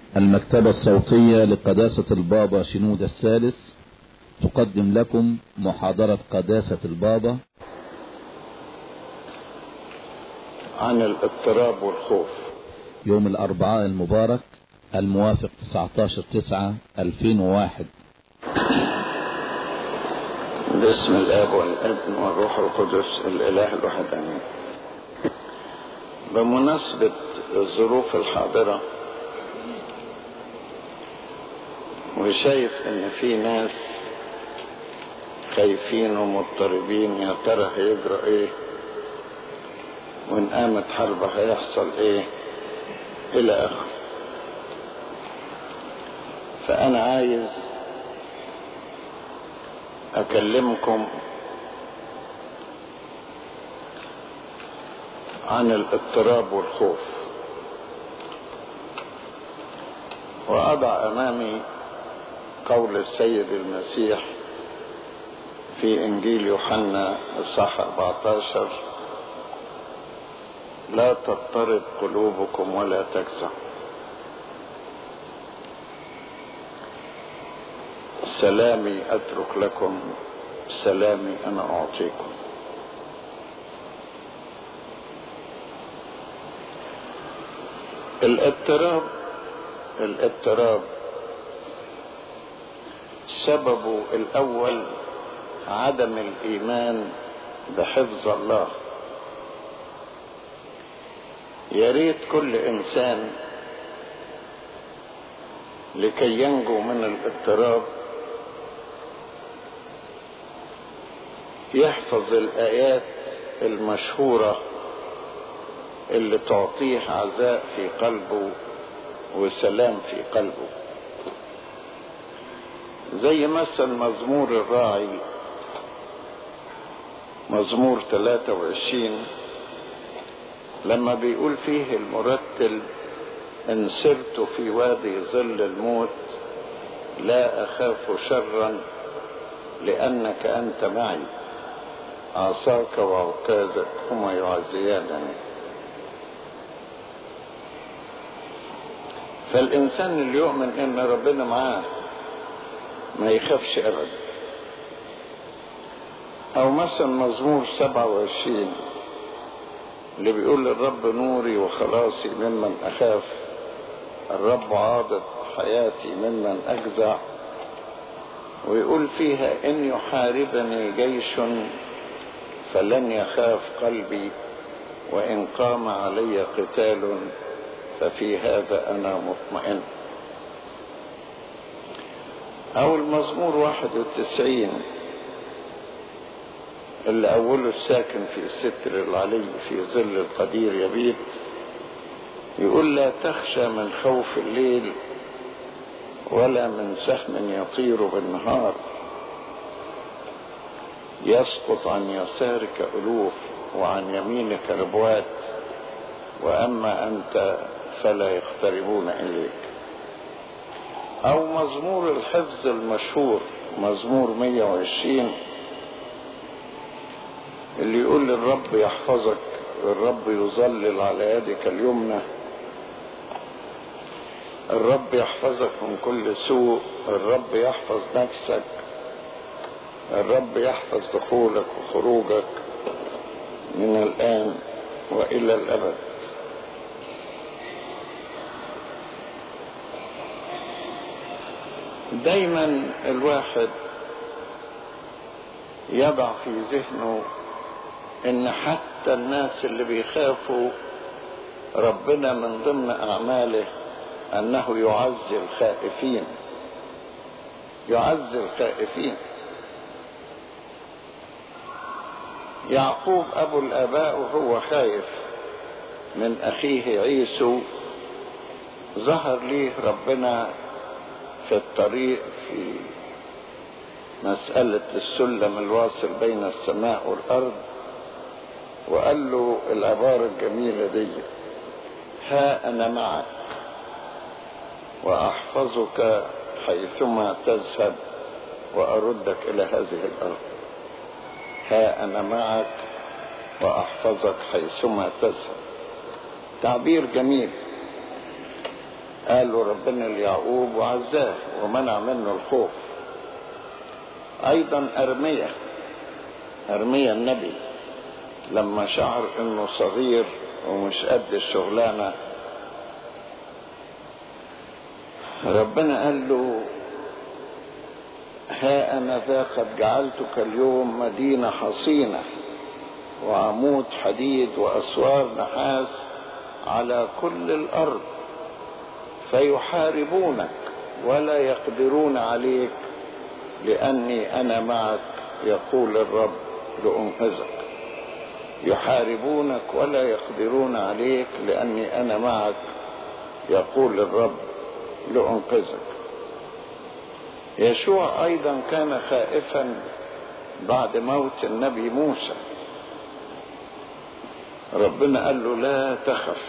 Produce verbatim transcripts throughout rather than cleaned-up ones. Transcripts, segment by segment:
المكتبة الصوتية لقداسة البابا شنودة الثالث تقدم لكم محاضرة قداسة البابا عن الاضطراب والخوف، يوم الأربعاء المبارك الموافق تسعة عشر تسعة ألفين وواحد. باسم الآب والابن والروح القدس الإله الواحد آمين. بمناسبة الظروف الحاضرة وشايف ان في ناس خايفين ومضطربين، يا ترى هيجرى ايه، وان قامت حرب هيحصل ايه الى اخره. فانا عايز اكلمكم عن الاضطراب والخوف، واضع امامي قول السيد المسيح في انجيل يوحنا اصحاح أربعة عشر: لا تضطرب قلوبكم ولا تجزع، سلامي اترك لكم، سلامي انا اعطيكم. الاضطراب الاضطراب سببه الأول عدم الإيمان بحفظ الله. يا ريت كل إنسان لكي ينجو من الاضطراب يحفظ الآيات المشهورة اللي تعطيه عزاء في قلبه وسلام في قلبه، زي مثلا مزمور الراعي، مزمور ثلاثة وعشرين، لما بيقول فيه المرتل: إن سرت في وادي ظل الموت لا أخاف شرا لأنك أنت معي، عصاك وعكازك هما يعزيانني. فالإنسان اللي يؤمن إن ربنا معاه ما يخافش أبدا. أو مثلا مزمور سبعة وعشرين اللي بيقول: الرب نوري وخلاصي ممن أخاف، الرب عاضد حياتي ممن أجزع. ويقول فيها: إن يحاربني جيش فلن يخاف قلبي، وإن قام علي قتال ففي هذا أنا مطمئن. أو المزمور واحد وتسعين اللي أوله الساكن في الستر العلي في ظل القدير يبيت، يقول: لا تخشى من خوف الليل ولا من سهم يطير بالنهار، يسقط عن يسارك ألوف وعن يمينك ربوات، وأما أنت فلا يقتربون إليك. أو مزمور الحفظ المشهور مزمور مية وعشرين اللي يقول: الرب يحفظك، الرب يظلل على يدك اليمنى، الرب يحفظك من كل سوء، الرب يحفظ نفسك، الرب يحفظ دخولك وخروجك من الآن وإلى الأبد. دايما الواحد يضع في ذهنه ان حتى الناس اللي بيخافوا ربنا من ضمن اعماله انه يعزي الخائفين، يعزي الخائفين. يعقوب ابو الاباء وهو خايف من اخيه عيسو ظهر ليه ربنا في الطريق في مسألة السلم الواصل بين السماء والأرض، وقال له العبارة الجميلة دي: ها أنا معك وأحفظك حيثما تذهب وأردك إلى هذه الأرض. ها أنا معك وأحفظك حيثما تذهب. تعبير جميل. قالوا ربنا ليعقوب وعزاه ومنع منه الخوف. ايضا ارميا ارميا النبي لما شعر انه صغير ومش قد الشغلانة، ربنا قال له ها انا ذا قد جعلتك اليوم مدينة حصينة وعمود حديد واسوار نحاس على كل الارض، فيحاربونك ولا يقدرون عليك لاني انا معك يقول الرب لانقذك. يحاربونك ولا يقدرون عليك لاني انا معك يقول الرب لانقذك. يشوع ايضا كان خائفا بعد موت النبي موسى، ربنا قال له لا تخف،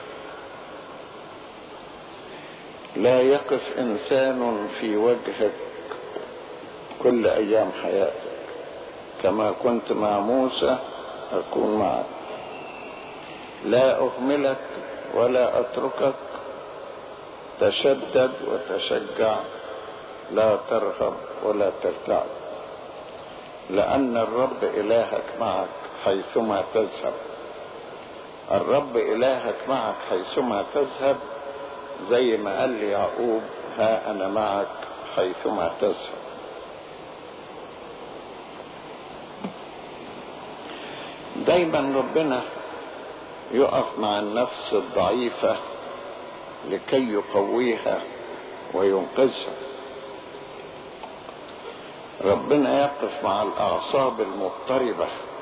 لا يقف انسان في وجهك كل ايام حياتك، كما كنت مع موسى اكون معك، لا اهملك ولا اتركك، تشدد وتشجع، لا ترهب ولا ترتعب، لان الرب الهك معك حيثما تذهب. الرب الهك معك حيثما تذهب، زي ما قال لي يعقوب ها انا معك حيثما تذهب. دايما ربنا يقف مع النفس الضعيفة لكي يقويها وينقذها. ربنا يقف مع الاعصاب المضطربة،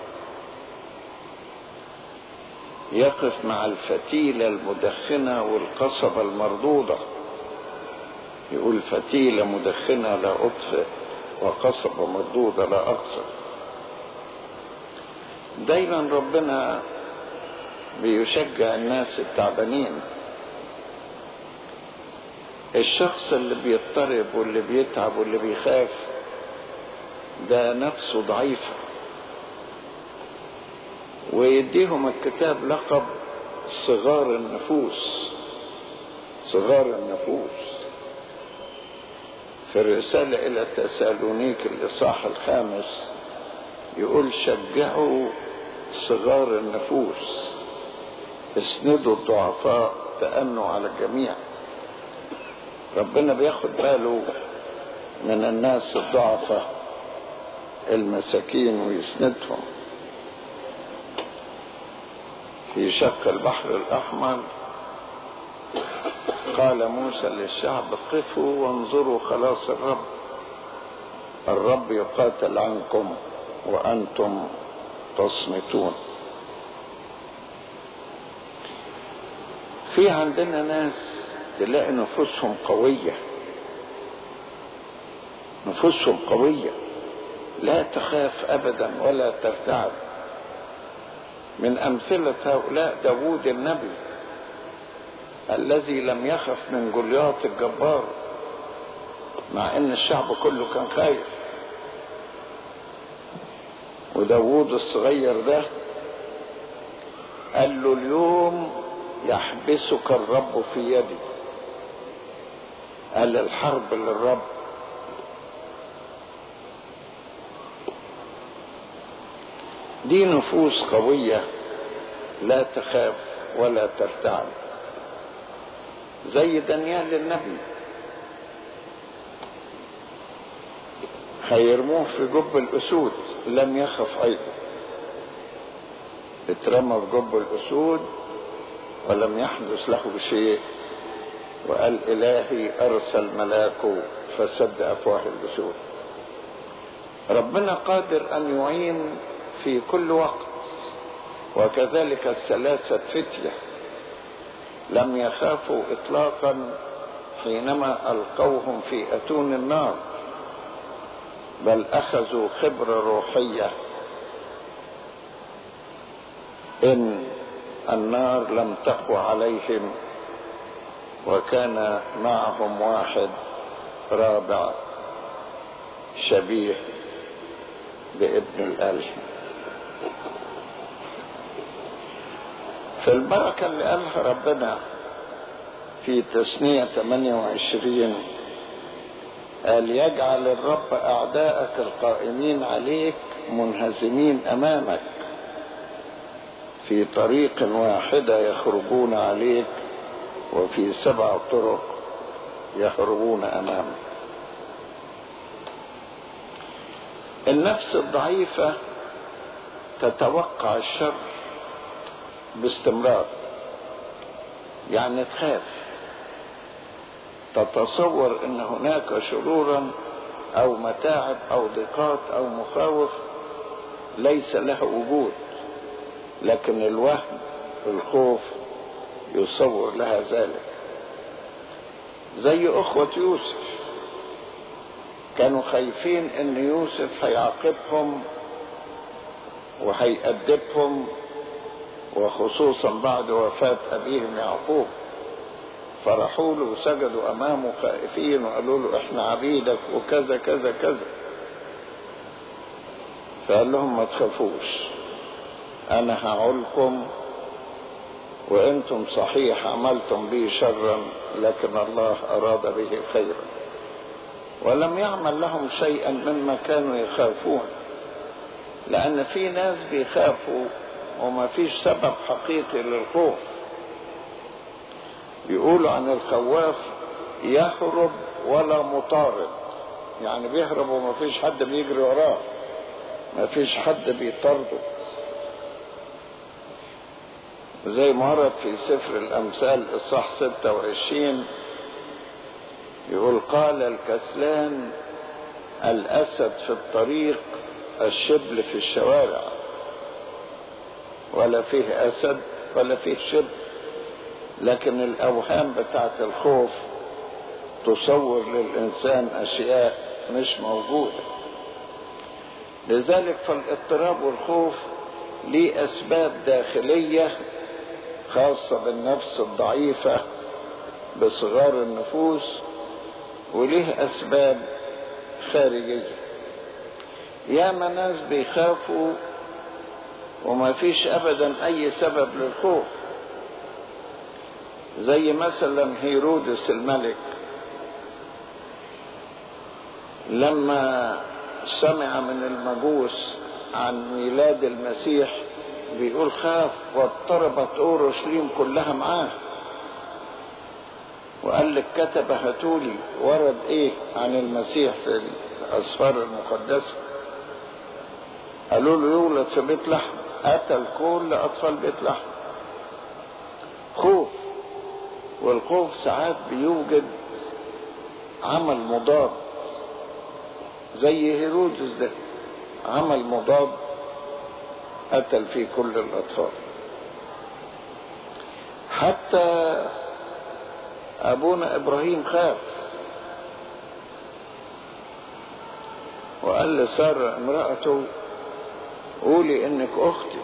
يقف مع الفتيلة المدخنة والقصبة المردودة. يقول فتيلة مدخنة لا أطفئ وقصبة مردودة لا أقصر. دايما ربنا بيشجع الناس التعبانين. الشخص اللي بيضطرب واللي بيتعب واللي بيخاف ده نفسه ضعيفة، ويديهم الكتاب لقب صغار النفوس. صغار النفوس في الرسالة إلى تسالونيك الإصحاح الخامس يقول شجعوا صغار النفوس، اسندوا الضعفاء، تأنوا على الجميع. ربنا بياخد باله من الناس الضعفاء المساكين ويسندهم. في شق البحر الأحمر قال موسى للشعب قفوا وانظروا خلاص الرب، الرب يقاتل عنكم وأنتم تصمتون. في عندنا ناس تلاقي نفوسهم قوية، نفوسهم قوية لا تخاف أبدا ولا ترتعب. من أمثلة هؤلاء داود النبي الذي لم يخف من جولياط الجبار مع ان الشعب كله كان خايف. وداود الصغير ده قال له اليوم يحبسك الرب في يدي، قال الحرب للرب. دي نفوس قوية لا تخاف ولا ترتعب، زي دانيال النبي هيرموه في جب الأسود لم يخف أيضا، اترمى في جب الأسود ولم يحدث له شيء، وقال إلهي أرسل ملاكه فسد أفواه الأسود. ربنا قادر أن يعين في كل وقت. وكذلك الثلاثة فتية لم يخافوا إطلاقا حينما ألقوهم في أتون النار، بل أخذوا خبرة روحية إن النار لم تقوى عليهم، وكان معهم واحد رابع شبيه بابن الآله. في البركة اللي قالها ربنا في تثنية ثمانية وعشرين قال يجعل الرب أعداءك القائمين عليك منهزمين أمامك، في طريق واحدة يخرجون عليك وفي سبع طرق يخرجون أمامك. النفس الضعيفة تتوقع الشر باستمرار، يعني تخاف، تتصور ان هناك شرورا او متاعب او ضيقات او مخاوف ليس لها وجود، لكن الوهم الخوف يصور لها ذلك. زي اخوة يوسف كانوا خايفين ان يوسف هيعاقبهم وهيأدبهم، وخصوصا بعد وفاة ابيهم يعقوب، فرحوا له وسجدوا امامه خائفين وقالوا له احنا عبيدك وكذا كذا كذا. فقال لهم ما تخافوش، انا هعولكم، وانتم صحيح عملتم بي شرا لكن الله اراد به خيرا. ولم يعمل لهم شيئا مما كانوا يخافون، لان في ناس بيخافوا وما فيش سبب حقيقي للخوف. بيقولوا عن الخواف يهرب ولا مطارد، يعني بيهرب وما فيش حد بيجري وراه، ما فيش حد بيطارده. زي ما ورد في سفر الامثال اصحاح ستة وعشرين يقول قال الكسلان الاسد في الطريق الشبل في الشوارع، ولا فيه اسد ولا فيه شبل، لكن الاوهام بتاعت الخوف تصور للانسان اشياء مش موجودة. لذلك فالاضطراب والخوف ليه اسباب داخلية خاصة بالنفس الضعيفة بصغار النفوس، وليه اسباب خارجية. ياما ناس بيخافوا وما فيش ابدا اي سبب للخوف، زي مثلا هيرودس الملك لما سمع من المجوس عن ميلاد المسيح بيقول خاف واضطربت اورشليم كلها معاه، وقال لك كتب هاتولي ورد ايه عن المسيح في الاسفار المقدسة. قالوا له يولد في بيت لحم، قتل كل اطفال بيت لحم. خوف، والخوف ساعات بيوجد عمل مضاد، زي هيرودس ده عمل مضاد قتل فيه كل الاطفال. حتى ابونا ابراهيم خاف وقال لسارة امرأته قولي انك اختي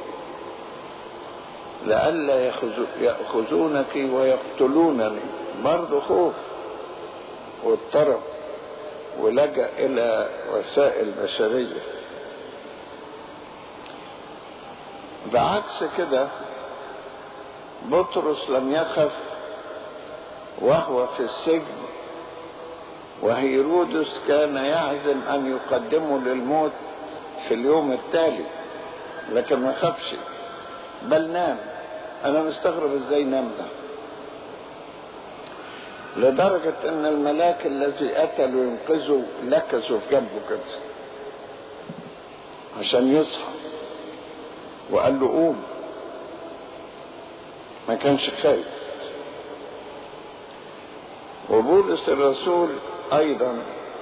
لئلا يأخذونك ويقتلونني. برضه خوف واضطرب ولجأ الى وسائل بشرية. بعكس كده بطرس لم يخف وهو في السجن، وهيرودس كان يعزم ان يقدمه للموت في اليوم التالي، لكن ما خافش بل نام. انا مستغرب ازاي نام ده، لدرجة ان الملاك الذي قتل وينقذه لكزه في جنبه كده عشان يصحى، وقال له قوم. ما كانش خايف. وبولس الرسول ايضا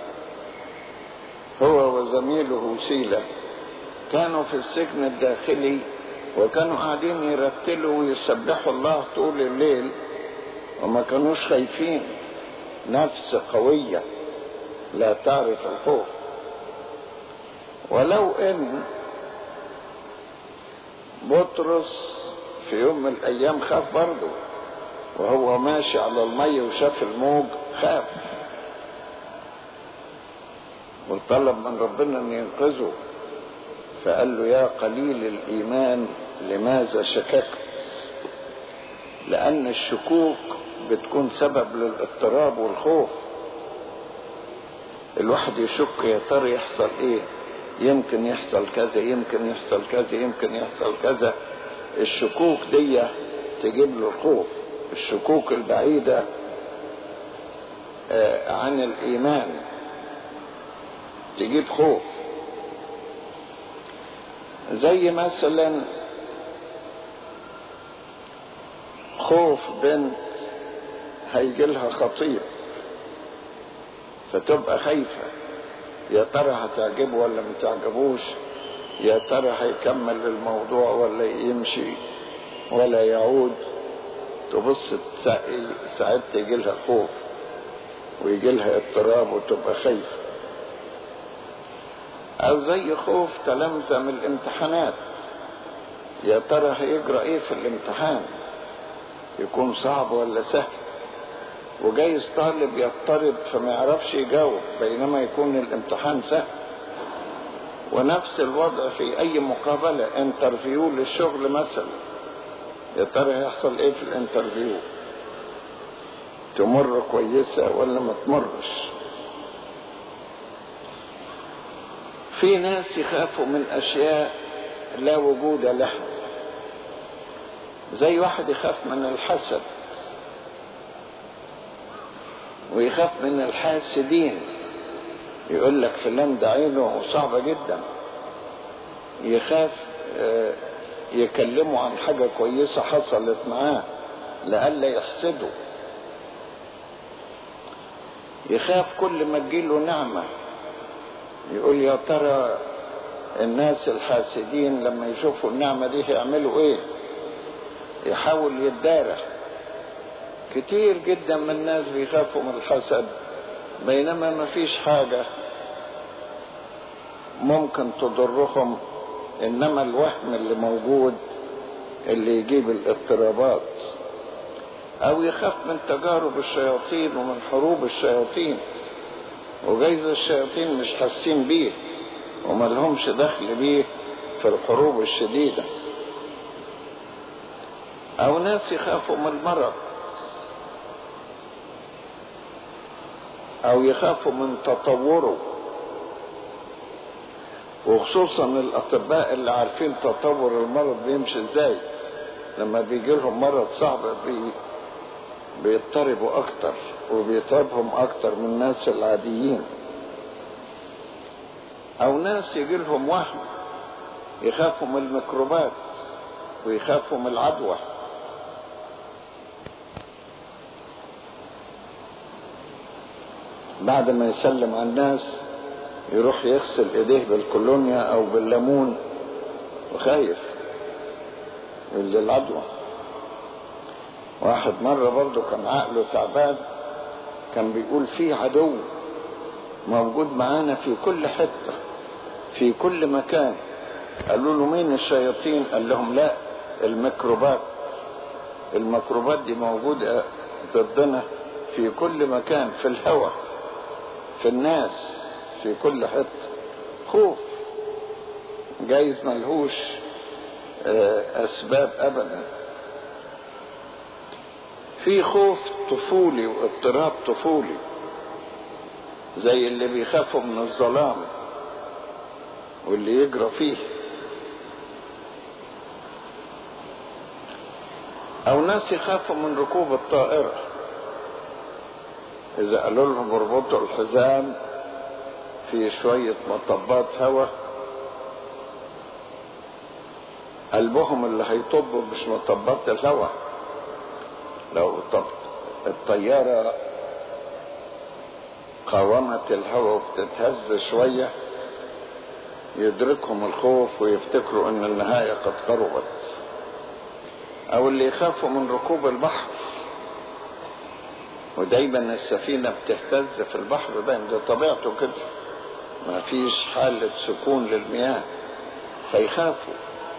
هو وزميله سيلا كانوا في السجن الداخلي، وكانوا قاعدين يرتلوا ويسبحوا الله طول الليل، وما كانوش خايفين. نفس قوية لا تعرف الخوف. ولو ان بطرس في يوم من الايام خاف برضه، وهو ماشي على المية وشاف الموج خاف وطلب من ربنا ان ينقذه، فقال له يا قليل الايمان لماذا شككت؟ لان الشكوك بتكون سبب للاضطراب والخوف. الواحد يشك يا ترى يحصل ايه، يمكن يحصل كذا، يمكن يحصل كذا، يمكن يحصل كذا. الشكوك دي تجيب له الخوف. الشكوك البعيدة عن الإيمان تجيب خوف. زي مثلا خوف بنت هيجيلها خطيب فتبقى خايفة، يا ترى هتعجبه ولا ما تعجبوش، يا ترى هيكمل الموضوع ولا يمشي ولا يعود. تبص ساعات يجيلها خوف ويجيلها اضطراب وتبقى خايفة. او زي خوف تلامذة من الامتحانات، يا ترى هيجرى ايه في الامتحان، يكون صعب ولا سهل. وجايز طالب يضطرب فما يعرفش يجاوب بينما يكون الامتحان سهل. ونفس الوضع في اي مقابلة، انترفيو للشغل مثلا، يا ترى هيحصل ايه في الانترفيو، تمر كويسة ولا ما تمرش. في ناس يخافوا من اشياء لا وجود لها، زي واحد يخاف من الحسد، ويخاف من الحاسدين، يقول لك فلان ده عينه صعبة جدا. يخاف يكلموا عن حاجة كويسة حصلت معاه لألا يحسده. يخاف كل ما تجيله نعمة يقول يا ترى الناس الحاسدين لما يشوفوا النعمة دي هيعملوا ايه، يحاول يتدارى. كتير جدا من الناس بيخافوا من الحسد بينما ما فيش حاجة ممكن تضرهم، انما الوهم اللي موجود اللي يجيب الاضطرابات. او يخاف من تجارب الشياطين ومن حروب الشياطين، وجايز الشياطين مش حاسين بيه وما لهمش دخل بيه في الحروب الشديدة. او ناس يخافوا من المرض، او يخافوا من تطوره، وخصوصا الاطباء اللي عارفين تطور المرض بيمشي ازاي. لما بيجي لهم مرض صعب بي بيضطربوا اكتر وبيتعبهم اكتر من الناس العاديين. او ناس يجي لهم وهم، يخافوا من الميكروبات ويخافوا من العدوى. بعد ما يسلم على الناس يروح يغسل ايديه بالكولونيا او بالليمون وخايف من العدوى. واحد مرة برضو كان عقله تعبان، كان بيقول في عدو موجود معانا في كل حتة في كل مكان. قالوا له مين الشياطين؟ قال لهم لا، الميكروبات. الميكروبات دي موجودة ضدنا في كل مكان، في الهواء، في الناس، في كل حتة. خوف جايز ملهوش أسباب أبدا. في خوف طفولي واضطراب طفولي، زي اللي بيخافوا من الظلام واللي يجرى فيه. أو ناس يخافوا من ركوب الطائرة، إذا قالوا لهم اربطوا الحزام في شوية مطبات هواء قلبهم اللي هيطبوا مش مطبات الهواء. لو الطيارة قاومت الهواء وبتتهز شوية يدركهم الخوف ويفتكروا ان النهاية قد قربت. او اللي يخافوا من ركوب البحر، ودايما السفينة بتهتز في البحر، دايما ده طبيعته كده، ما فيش حالة سكون للمياه فيخافوا.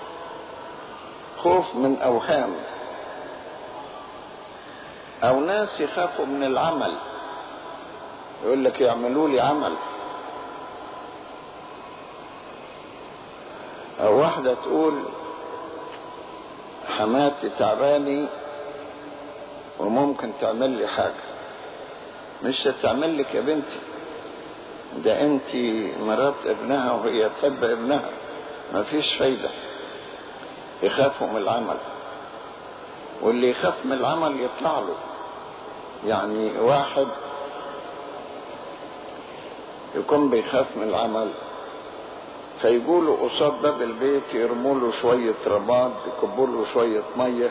خوف من اوهام. او ناس يخافوا من العمل، يقول لك يعملوا لي عمل. او واحدة تقول حماتي تعباني وممكن تعمل لي حاجة. مش هتعمل لك يا بنتي، ده انت مرات ابنها وهي تحب ابنها، مفيش فايدة. يخافوا من العمل، واللي يخاف من العمل يطلع له. يعني واحد يكون بيخاف من العمل فيقولوا قصاد باب البيت يرموا له شوية رماد، يكبوا له شوية مية،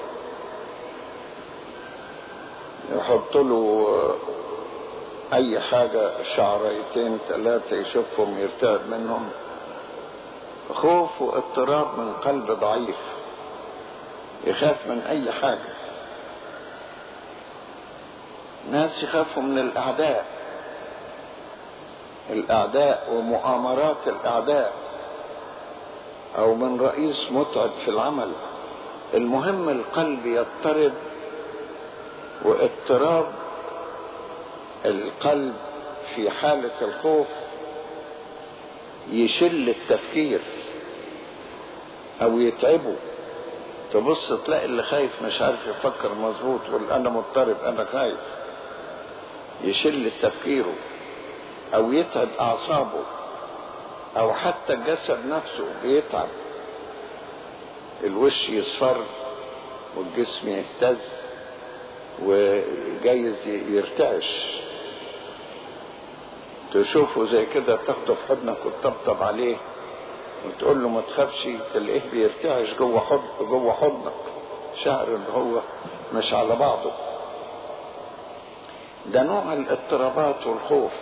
يحطوا له اي حاجة شعريتين ثلاثة يشوفهم يرتعب منهم. خوف واضطراب من قلب ضعيف، يخاف من اي حاجة. ناس يخافوا من الاعداء، الاعداء ومؤامرات الاعداء، او من رئيس متعب في العمل. المهم القلب يضطرب، واضطراب القلب في حالة الخوف يشل التفكير او يتعبه. تبص تلاقي اللي خايف مش عارف يفكر مظبوط، يقول انا مضطرب انا خايف، يشل تفكيره او يتعب اعصابه، او حتى الجسد نفسه بيتعب، الوش يصفر والجسم يهتز وجايز يرتعش. تشوفه زي كده تاخده في حضنك وتطبطب عليه وتقول له ما تخافش، تلاقيه بيرتعش جوه حضن جوه حضنك، شعر ان هو مش على بعضه. ده نوع الاضطرابات والخوف.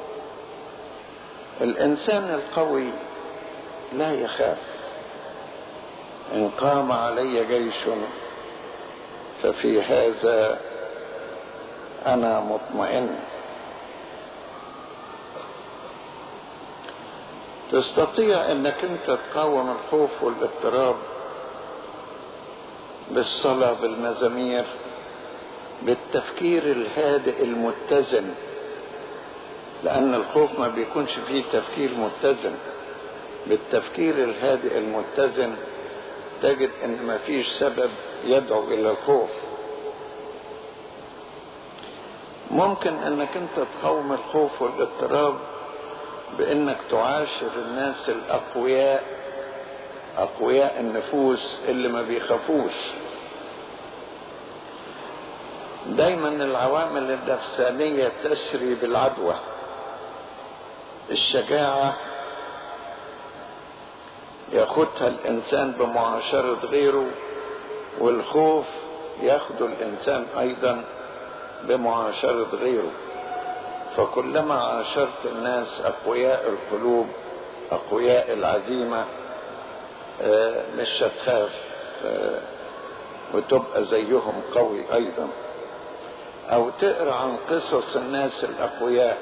الانسان القوي لا يخاف. ان قام علي جيش ففي هذا انا مطمئن. تستطيع انك انت تقاوم الخوف والاضطراب بالصلاة، بالمزامير، بالتفكير الهادئ المتزن، لان الخوف ما بيكونش فيه تفكير متزن. بالتفكير الهادئ المتزن تجد ان ما فيش سبب يدعو الى الخوف. ممكن انك انت تقاوم الخوف والاضطراب بانك تعاشر الناس الاقوياء، اقوياء النفوس اللي ما بيخافوش. دايما العوامل النفسانية تسري بالعدوى. الشجاعة ياخدها الانسان بمعاشرة غيره، والخوف ياخده الانسان ايضا بمعاشرة غيره. فكلما عاشرت الناس اقوياء القلوب اقوياء العزيمة مش هتخاف وتبقى زيهم قوي ايضا. او تقرأ عن قصص الناس الاقوياء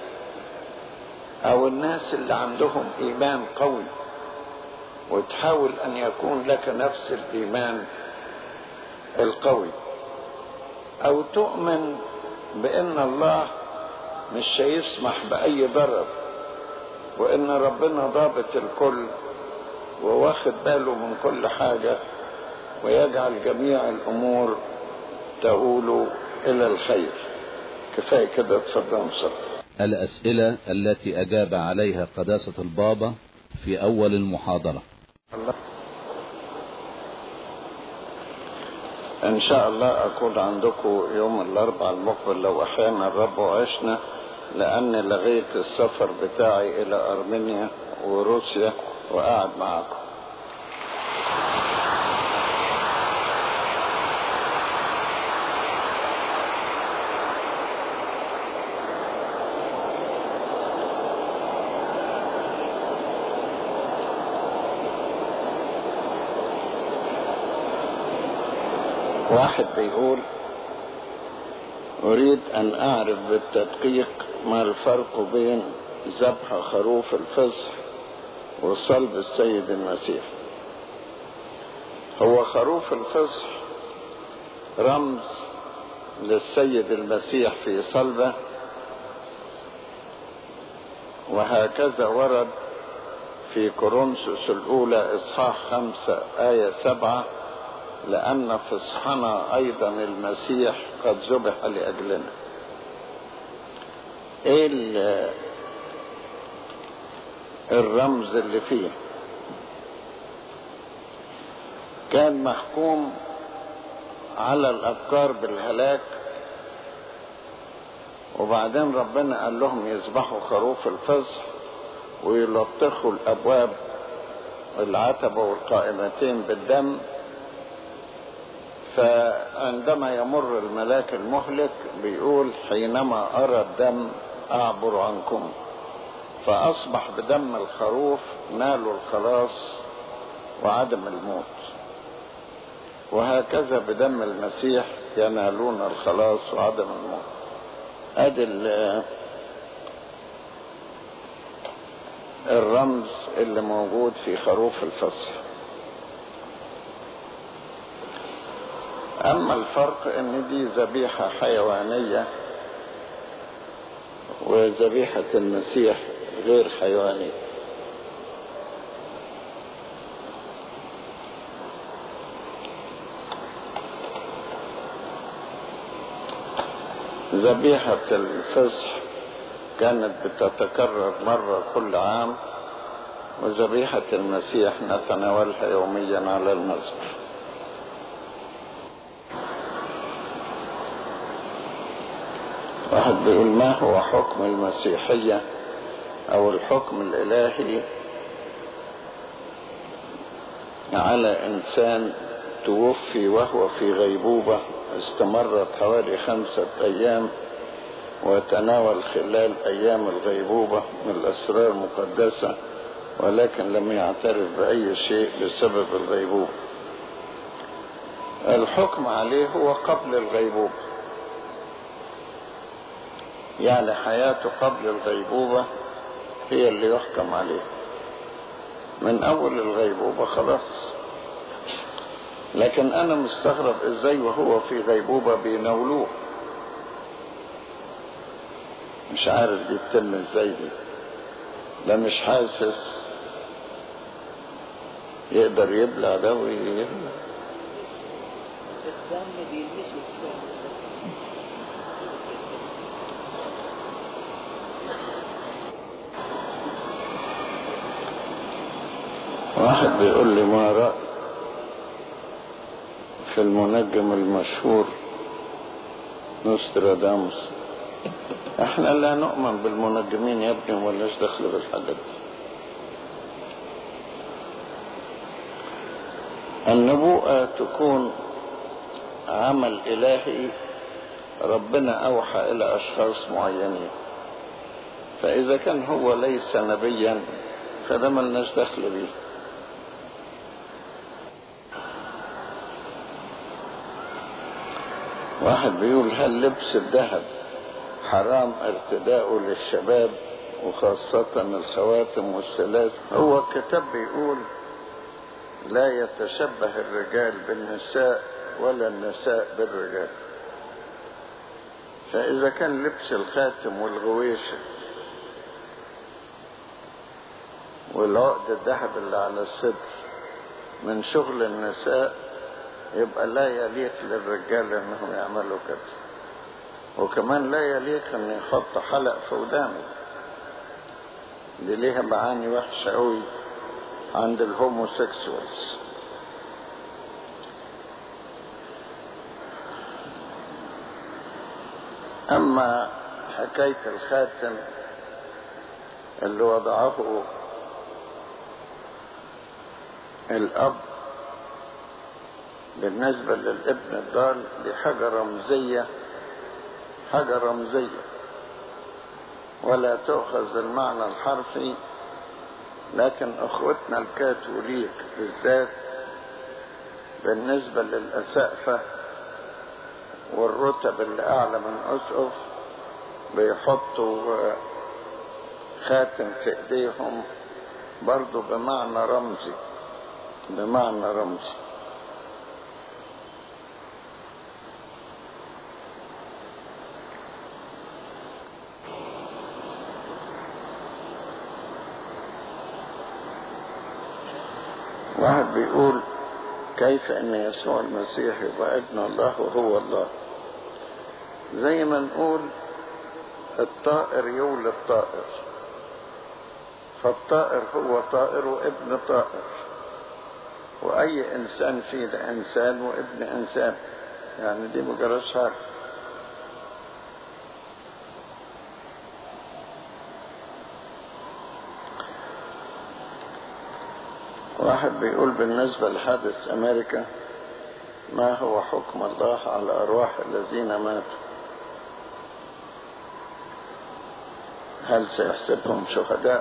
او الناس اللي عندهم ايمان قوي، وتحاول ان يكون لك نفس الايمان القوي. او تؤمن بان الله مش هيسمح باي ضرر، وان ربنا ضابط الكل وواخد باله من كل حاجة، ويجعل جميع الامور تؤول الى الخير. كفاية كده، اتفضل مصر. الاسئلة التي اجاب عليها قداسة البابا في اول المحاضرة. الله. ان شاء الله اكون عندكم يوم الاربعاء المقبل لو احيانا الرب وعشنا، لان لغيت السفر بتاعي الى ارمينيا وروسيا وقاعد معاكم. واحد بيقول أريد أن أعرف بالتدقيق ما الفرق بين ذبح خروف الفصح وصلب السيد المسيح. هو خروف الفصح رمز للسيد المسيح في صلبه، وهكذا ورد في كورنثوس الأولى إصحاح خمسة آية سبعة لأن فصحنا أيضا المسيح قد ذبح لأجلنا. إيه الرمز اللي فيه؟ كان محكوم على الأبكار بالهلاك، وبعدين ربنا قال لهم يذبحوا خروف الفصح ويلطخوا الأبواب العتبة والقائمتين بالدم، فعندما يمر الملاك المهلك بيقول حينما أرى الدم أعبر عنكم، فأصبح بدم الخروف نالوا الخلاص وعدم الموت، وهكذا بدم المسيح ينالون الخلاص وعدم الموت. ادي الرمز اللي موجود في خروف الفصح. اما الفرق ان دي ذبيحة حيوانية وذبيحة المسيح غير حيوانية. ذبيحة الفصح كانت بتتكرر مرة كل عام، وذبيحة المسيح نتناولها يوميا على المذبح. واحد بيقول ما هو حكم المسيحية او الحكم الالهي على انسان توفي وهو في غيبوبة استمرت حوالي خمسة ايام، وتناول خلال ايام الغيبوبة من الاسرار المقدسة، ولكن لم يعترف باي شيء بسبب الغيبوبة؟ الحكم عليه هو قبل الغيبوبة، يعني حياته قبل الغيبوبة هي اللي يحكم عليه. من اول الغيبوبة خلاص. لكن انا مستغرب ازاي وهو في غيبوبة بيناولوه، مش عارف دي تتم ازاي دي. لا مش حاسس يقدر يبلع ده ويبلع. الدم بيلمسه الدم. واحد بيقول لي ما رأي في المنجم المشهور نوستراداموس؟ احنا لا نؤمن بالمنجمين يا ابني، ولاش دخل بالحاجات دي. النبوءة تكون عمل إلهي ربنا أوحى إلى أشخاص معينين، فإذا كان هو ليس نبيا فده ملناش دخل بيه. واحد بيقول هل لبس الذهب حرام ارتداؤه للشباب وخاصة الخواتم والسلاسل؟ هو الكتاب بيقول لا يتشبه الرجال بالنساء ولا النساء بالرجال، فإذا كان لبس الخاتم والغويشة والعقد الذهب اللي على الصدر من شغل النساء، يبقى لا يليق للرجال انهم يعملوا كده. وكمان لا يليق ان يحط حلق في ودانه، دي ليها معاني وحشة قوي عند الهوموسيكسوالز. اما حكاية الخاتم اللي وضعه الاب بالنسبة للابن الضال دي حاجة رمزية، حاجة رمزية ولا تؤخذ بالمعنى الحرفي. لكن اخوتنا الكاثوليك بالذات بالنسبة للأسقفة والرتب اللي اعلى من اسقف بيحطوا خاتم في ايديهم برضو بمعنى رمزي، بمعنى رمزي. واحد بيقول كيف ان يسوع المسيح يبقى ابن الله وهو الله؟ زي ما نقول الطائر يولد طائر، فالطائر هو طائر وابن طائر، واي انسان فينا انسان وابن انسان، يعني دي مجرد حاجه. واحد بيقول بالنسبة لحادث أمريكا، ما هو حكم الله على أرواح الذين ماتوا؟ هل سيحسبهم شهداء؟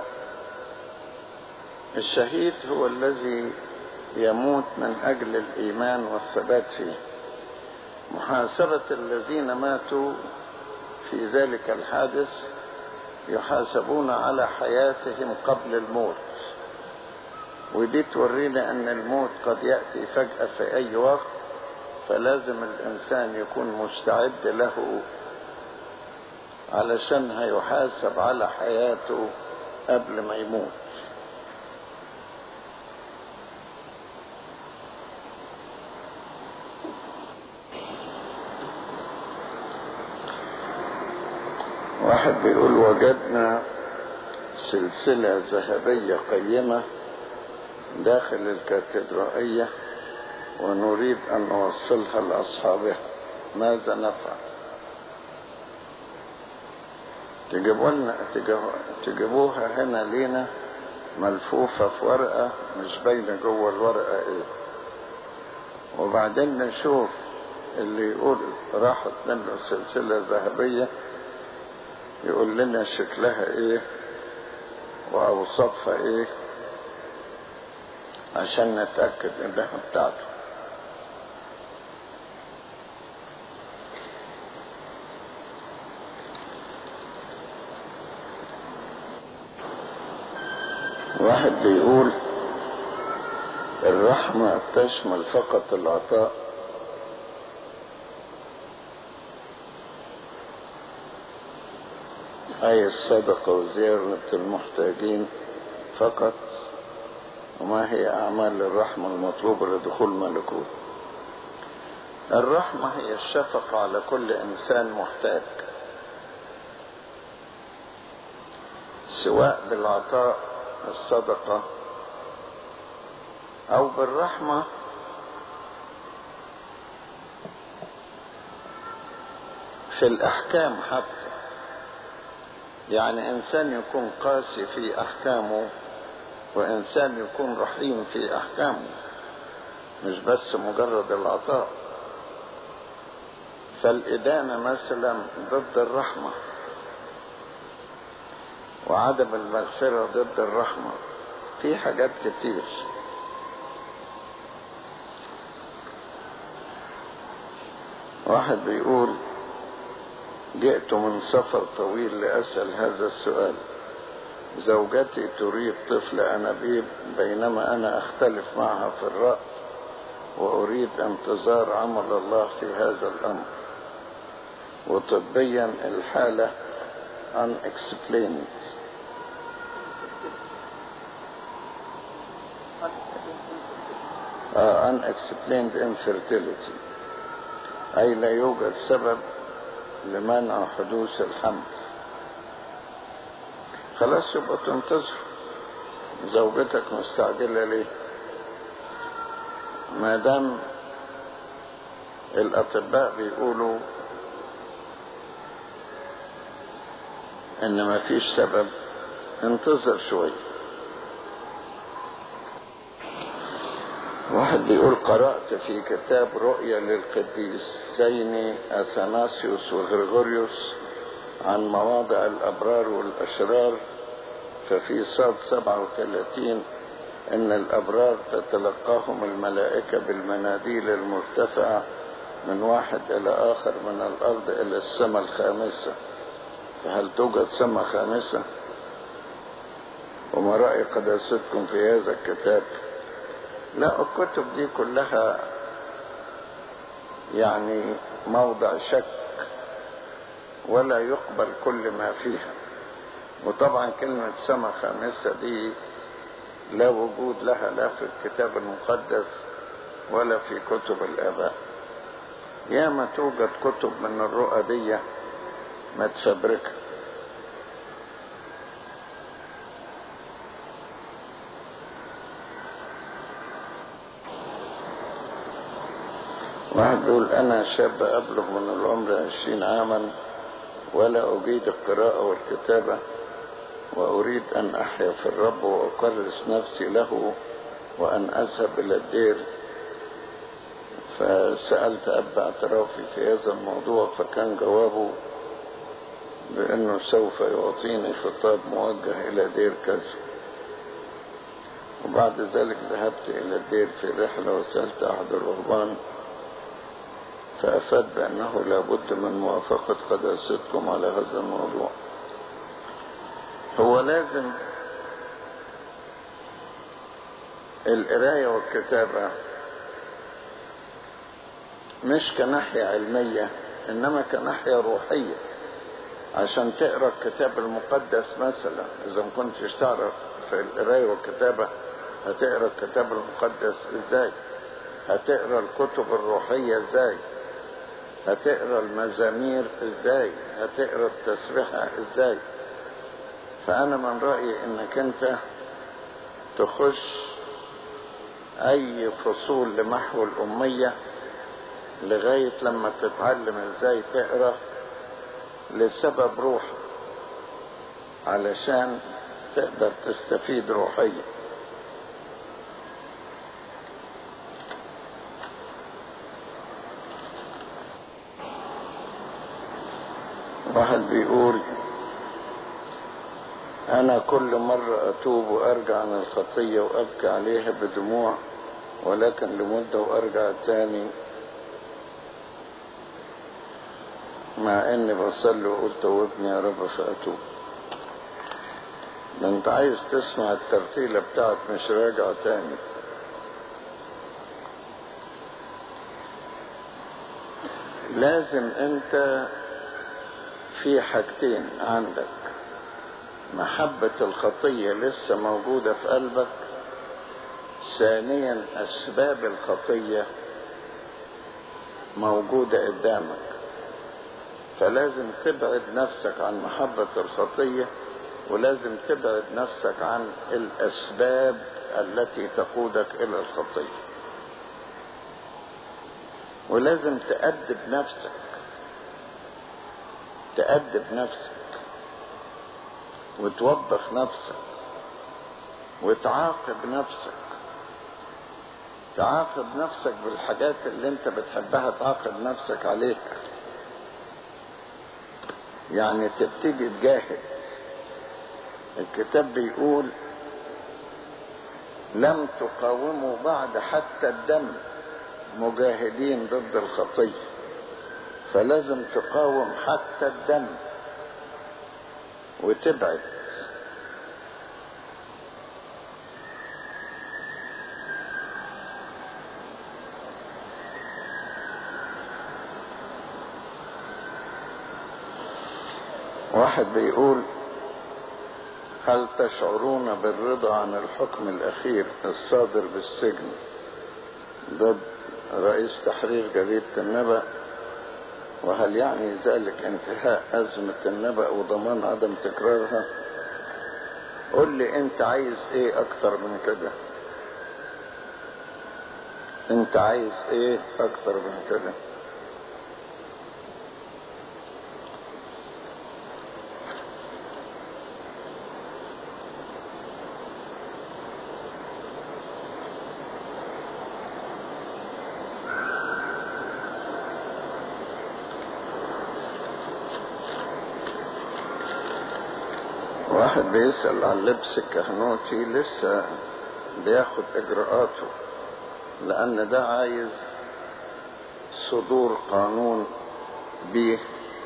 الشهيد هو الذي يموت من أجل الإيمان والثبات فيه. محاسبة الذين ماتوا في ذلك الحادث يحاسبون على حياتهم قبل الموت، ودي تورينا أن الموت قد يأتي فجأة في أي وقت، فلازم الإنسان يكون مستعد له علشان هيحاسب على حياته قبل ما يموت. واحد بيقول وجدنا سلسلة ذهبية قيمة داخل الكاتدرائية ونريد أن نوصلها لأصحابها، ماذا نفعل؟ تجيبوها تجيبوها هنا لينا ملفوفة في ورقة مش باينة جوه الورقة ايه، وبعدين نشوف اللي يقول راحت منه سلسلة ذهبية يقول لنا شكلها ايه واوصافها ايه عشان نتأكد انها بتاعته. واحد بيقول الرحمة تشمل فقط العطاء، أي الصدقة وزيارة المحتاجين فقط، وما هي أعمال الرحمة المطلوبة لدخول ملكوت؟ الرحمة هي الشفقة على كل إنسان محتاج، سواء بالعطاء الصدقة أو بالرحمة في الأحكام حتى. يعني إنسان يكون قاسي في أحكامه وإنسان يكون رحيم في أحكامه، مش بس مجرد العطاء. فالإدانة مثلا ضد الرحمة، وعدم المغفرة ضد الرحمة، في حاجات كتير. واحد بيقول جئت من سفر طويل لأسأل هذا السؤال، زوجتي تريد طفل أنابيب بينما أنا أختلف معها في الرأي، وأريد انتظار عمل الله في هذا الأمر، وطبيا الحالة unexplained uh, unexplained infertility، أي لا يوجد سبب لمنع حدوث الحمل. خلاص يبقى تنتظر، زوجتك مستعجلة ليه؟ ما دام الأطباء بيقولوا إن ما فيش سبب، انتظر شوي. واحد بيقول قرأت في كتاب رؤيا للقديسين أثناسيوس وغريغوريوس عن مواضع الأبرار والأشرار، ففي صاد سبعة وثلاثين إن الأبرار تتلقاهم الملائكة بالمناديل المرتفعة من واحد إلى آخر من الأرض إلى السماء الخامسة، فهل توجد سماء خامسة؟ وما رأي قداستكم في هذا الكتاب؟ لا، الكتب دي كلها يعني موضع شك، ولا يقبل كل ما فيها. وطبعا كلمة سماء خامسة دي لا وجود لها لا في الكتاب المقدس ولا في كتب الآباء. ياما توجد كتب من الرؤى دي متفبركة. واحد يقول أنا شاب أبلغ من العمر عشرين عاما ولا أجيد القراءة والكتابة، وأريد أن أحيا في الرب وأكرس نفسي له وأن أذهب إلى الدير. فسألت أب اعترافي في هذا الموضوع، فكان جوابه بأنه سوف يعطيني خطاب موجه إلى دير كذا. وبعد ذلك ذهبت إلى الدير في رحلة وسألت أحد الرهبان، فأفاد بأنه لابد من موافقة قداستكم على هذا الموضوع. هو لازم القراية والكتابة مش كناحية علمية إنما كناحية روحية، عشان تقرأ الكتاب المقدس مثلا. إذا ما كنتش تعرف في القراية والكتابة هتقرأ الكتاب المقدس إزاي؟ هتقرأ الكتب الروحية إزاي؟ هتقرأ المزامير إزاي؟ هتقرأ التسبيحة إزاي؟ فأنا من رأيي إنك أنت تخش أي فصول لمحو الأمية لغاية لما تتعلم إزاي تقرأ لسبب روحي، علشان تقدر تستفيد روحيا. واحد بيقول أنا كل مرة أتوب وأرجع عن الخطية وأبكي عليها بدموع، ولكن لمدة وأرجع تاني، مع إني بصلي وقلت توبني يا رب فأتوب. ده أنت عايز تسمع الترتيلة بتاعت مش راجع تاني. لازم أنت في حاجتين عندك: محبة الخطية لسه موجودة في قلبك، ثانيا أسباب الخطية موجودة قدامك. فلازم تبعد نفسك عن محبة الخطية، ولازم تبعد نفسك عن الأسباب التي تقودك إلى الخطية، ولازم تأدب نفسك تأدب نفسك وتوبخ نفسك وتعاقب نفسك. تعاقب نفسك بالحاجات اللي انت بتحبها، تعاقب نفسك عليها. يعني تبتدي تجاهد. الكتاب بيقول لم تقاوموا بعد حتى الدم مجاهدين ضد الخطية. فلازم تقاوم حتى الدم وتبعد. واحد بيقول هل تشعرون بالرضا عن الحكم الأخير الصادر بالسجن ضد رئيس تحرير جريدة النبأ؟ وهل يعني ذلك انتهاء أزمة النبأ وضمان عدم تكرارها؟ قل لي انت عايز ايه اكتر من كده؟ انت عايز ايه اكتر من كده؟ واحد بيسأل عن اللبس الكهنوتي، لسه بياخد اجراءاته، لان ده عايز صدور قانون بيه،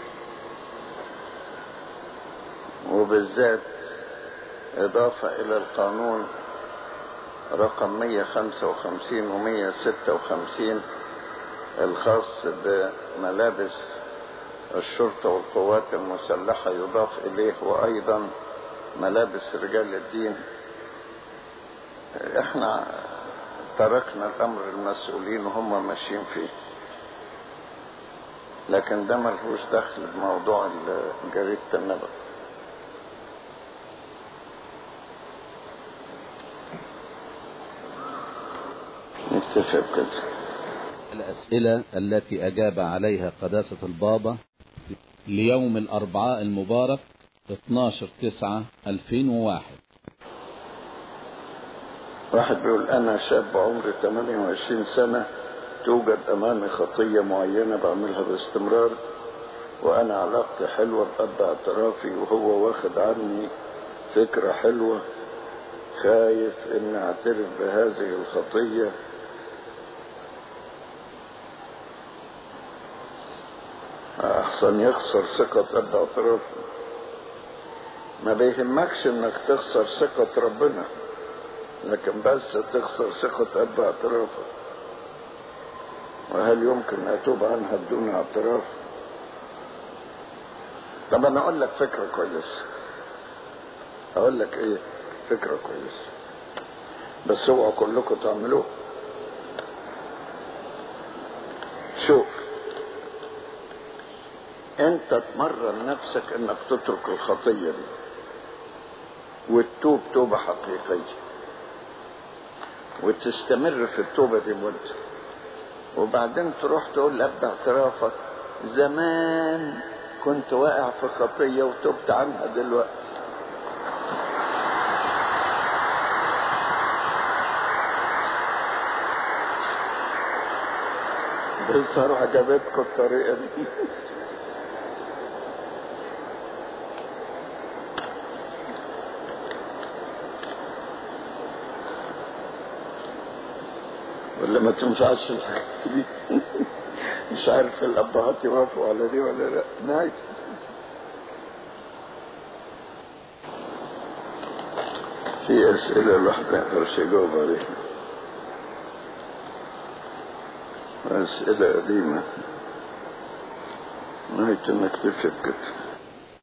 وبالذات اضافة الى القانون رقم مية وخمسة وخمسين ومية وستة وخمسين الخاص بملابس الشرطة والقوات المسلحة، يضاف اليه وايضا ملابس رجال الدين. احنا تركنا الأمر المسؤولين وهم ماشيين فيه. لكن ده ملهوش دخل بموضوع جريدة النبأ. نكتفي بكده. الأسئلة التي أجاب عليها قداسة البابا ليوم الأربعاء المبارك اثناشر تسعة ألفين وواحد. واحد بيقول: أنا شاب عمري ثمانية وعشرين سنة، توجد أمامي خطية معينة بعملها باستمرار، وأنا علاقتي حلوة بأب اعترافي وهو واخد عني فكرة حلوة، خايف إن أعترف بهذه الخطية أحسن يخسر ثقة أب اعترافي. ما بيهمكش إنك تخسر ثقة ربنا، لكن بس تخسر ثقة أب اعترافك. وهل يمكن أتوب عنها بدون اعتراف؟ طب أنا أقول لك فكرة كويسة. أقول لك إيه؟ فكرة كويسة، بس اوعوا كلكم تعملوه. شوف، أنت تمرن نفسك إنك تترك الخطية دي وتتوب توبة حقيقية، وتستمر في التوبة دي مدة، وبعدين تروح تقول لأب اعترافك: زمان كنت واقع في خطية وتوبت عنها دلوقتي. بصراحة عجبتكم الطريقة دي؟ ولا ما تنفعش الحاجة دي؟ مش عارف الأبهات يوافقوا على دي ولا لا. نايس. في أسئلة الواحد ما يقدرش يجاوب عليها، أسئلة قديمة. نهاية إنك تفهم كده.